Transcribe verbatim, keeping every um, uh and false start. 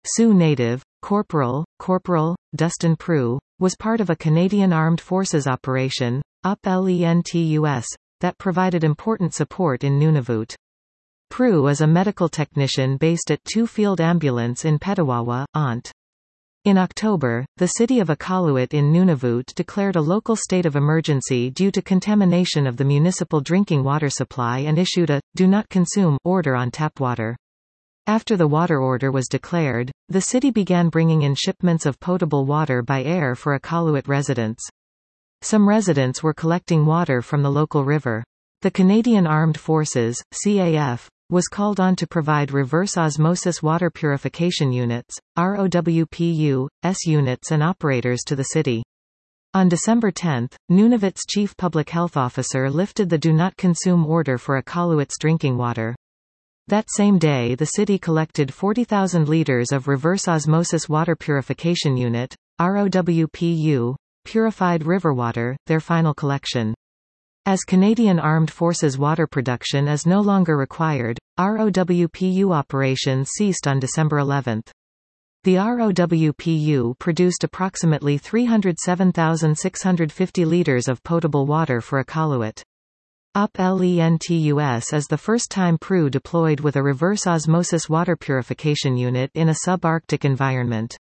Sioux native, Corporal, Corporal, Dustin Prue, was part of a Canadian Armed Forces operation, U P LENTUS, that provided important support in Nunavut. Prue is a medical technician based at two Field Ambulance in Petawawa, Ont. In October, the city of Iqaluit in Nunavut declared a local state of emergency due to contamination of the municipal drinking water supply and issued a "do not consume" order on tap water. After the water order was declared, the city began bringing in shipments of potable water by air for Iqaluit residents. Some residents were collecting water from the local river. The Canadian Armed Forces, C A F, was called on to provide reverse osmosis water purification units, R O W P U, S units and operators to the city. On December tenth, Nunavut's chief public health officer lifted the do not consume order for Iqaluit's drinking water. That same day the city collected forty thousand litres of reverse osmosis water purification unit, R O W P U, purified river water, their final collection. As Canadian Armed Forces water production is no longer required, R O W P U operations ceased on December eleventh. The R O W P U produced approximately three hundred seven thousand six hundred fifty litres of potable water for Iqaluit. U P LENTUS is the first time Prue deployed with a reverse osmosis water purification unit in a subarctic environment.